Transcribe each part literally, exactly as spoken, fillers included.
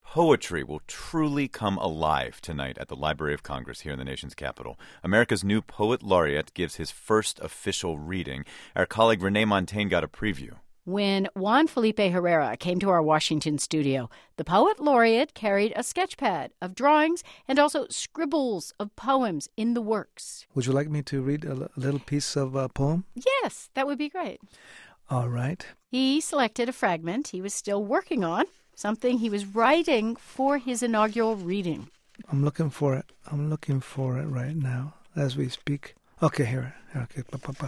Poetry will truly come alive tonight at the Library of Congress here in the nation's capital. America's new poet laureate gives his first official reading. Our colleague Renee Montaigne got a preview. When Juan Felipe Herrera came to our Washington studio, the poet laureate carried a sketchpad of drawings and also scribbles of poems in the works. Would you like me to read a, l- a little piece of a poem? Yes, that would be great. All right. He selected a fragment he was still working on, something he was writing for his inaugural reading. I'm looking for it. I'm looking for it right now as we speak. Okay, here. Okay.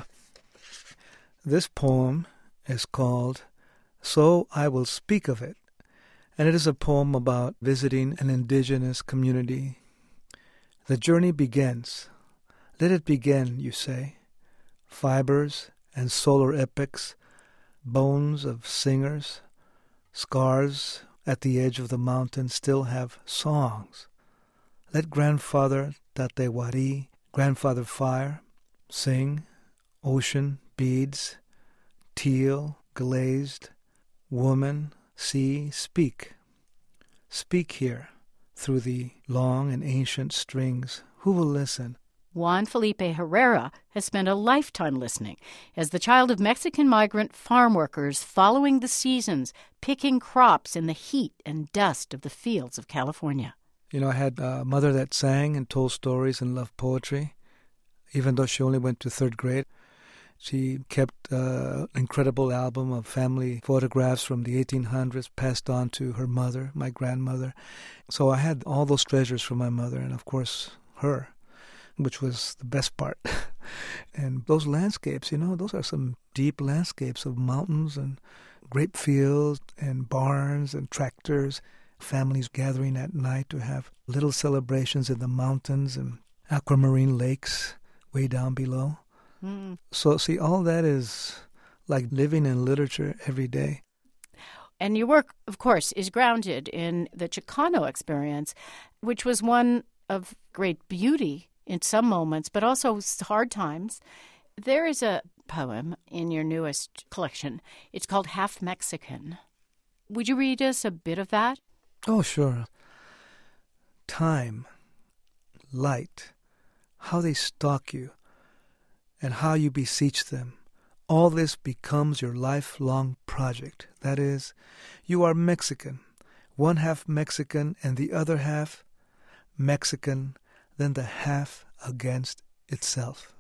This poem is called So I Will Speak of It, and it is a poem about visiting an indigenous community. The journey begins. Let it begin, you say. Fibers and solar epics, bones of singers, scars at the edge of the mountain still have songs. Let grandfather Tatewari, grandfather fire, sing, ocean, beads, teal, glazed, woman, sea, speak. Speak here, through the long and ancient strings. Who will listen? Juan Felipe Herrera has spent a lifetime listening as the child of Mexican migrant farm workers following the seasons, picking crops in the heat and dust of the fields of California. You know, I had a mother that sang and told stories and loved poetry, even though she only went to third grade. She kept uh, an incredible album of family photographs from the eighteen hundreds passed on to her mother, my grandmother. So I had all those treasures from my mother and, of course, her, which was the best part. And those landscapes, you know, those are some deep landscapes of mountains and grape fields and barns and tractors, families gathering at night to have little celebrations in the mountains and aquamarine lakes way down below. Mm. So, see, all that is like living in literature every day. And your work, of course, is grounded in the Chicano experience, which was one of great beauty in some moments, but also hard times. There is a poem in your newest collection. It's called Half Mexican. Would you read us a bit of that? Oh, sure. Time, light, how they stalk you, and how you beseech them. All this becomes your lifelong project. That is, you are Mexican, one half Mexican and the other half Mexican, then the half against itself.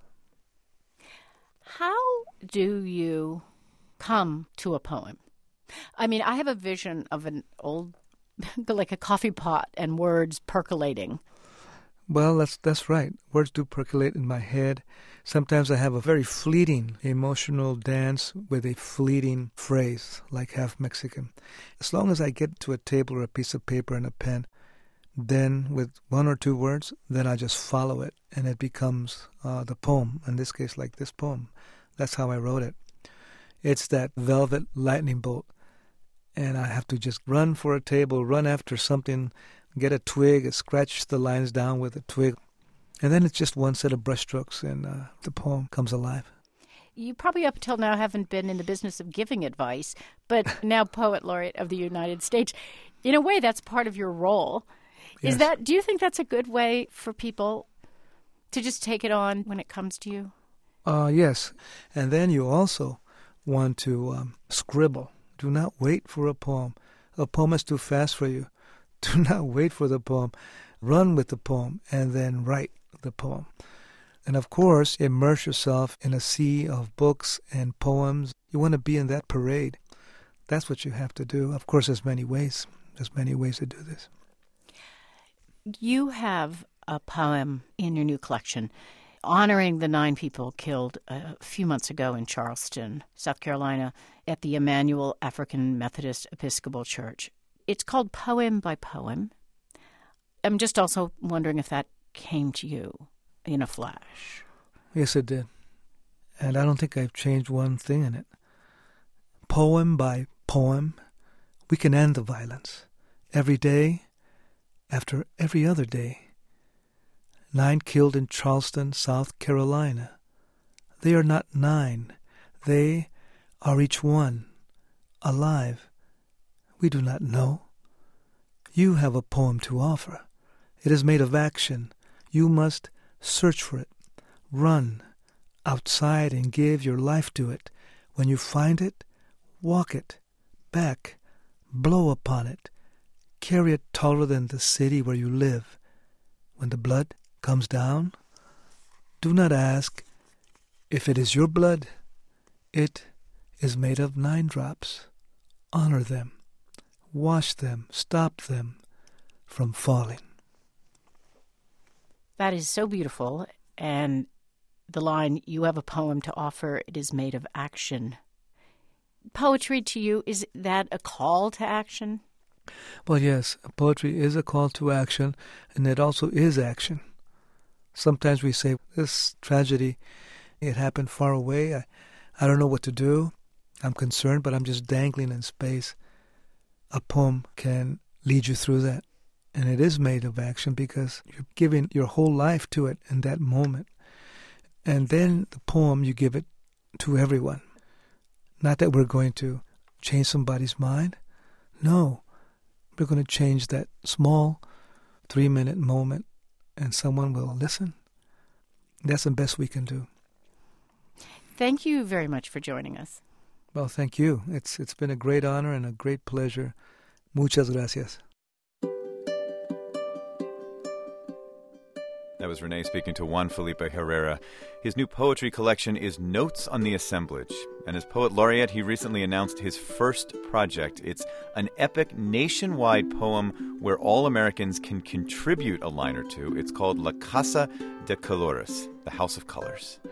How do you come to a poem? I mean, I have a vision of an old, like a coffee pot and words percolating. Well, that's that's right. Words do percolate in my head. Sometimes I have a very fleeting emotional dance with a fleeting phrase, like half Mexican. As long as I get to a table or a piece of paper and a pen, then with one or two words, then I just follow it, and it becomes uh, the poem. In this case, like this poem. That's how I wrote it. It's that velvet lightning bolt, and I have to just run for a table, run after something, get a twig, scratch the lines down with a twig, and then it's just one set of brushstrokes, and uh, the poem comes alive. You probably up until now haven't been in the business of giving advice, but now Poet Laureate of the United States. In a way, that's part of your role. Is Yes. that? Do you think that's a good way for people to just take it on when it comes to you? Uh, yes, and then you also want to um, scribble. Do not wait for a poem. A poem is too fast for you. Do not wait for the poem. Run with the poem and then write the poem. And of course, immerse yourself in a sea of books and poems. You want to be in that parade. That's what you have to do. Of course, there's many ways. There's many ways to do this. You have a poem in your new collection honoring the nine people killed a few months ago in Charleston, South Carolina, at the Emmanuel African Methodist Episcopal Church. It's called Poem by Poem. I'm just also wondering if that came to you in a flash. Yes, it did. And I don't think I've changed one thing in it. Poem by poem, we can end the violence. Every day, after every other day. Nine killed in Charleston, South Carolina. They are not nine. They are each one alive. We do not know. You have a poem to offer. It is made of action. You must search for it. Run outside and give your life to it. When you find it, walk it back, blow upon it, carry it taller than the city where you live. When the blood comes down, do not ask if it is your blood. It is made of nine drops. Honor them, wash them, stop them from falling. That is so beautiful. And the line, you have a poem to offer, it is made of action. Poetry to you, is that a call to action? Well, yes, poetry is a call to action, and it also is action. Sometimes we say, this tragedy, it happened far away. I, I don't know what to do. I'm concerned, but I'm just dangling in space. A poem can lead you through that. And it is made of action because you're giving your whole life to it in that moment. And then the poem, you give it to everyone. Not that we're going to change somebody's mind. No, we're going to change that small three-minute moment, and someone will listen. That's the best we can do. Thank you very much for joining us. Well, thank you. It's It's been a great honor and a great pleasure. Muchas gracias. That was Rene speaking to Juan Felipe Herrera. His new poetry collection is Notes on the Assemblage. And as poet laureate, he recently announced his first project. It's an epic nationwide poem where all Americans can contribute a line or two. It's called La Casa de Colores, the House of Colors.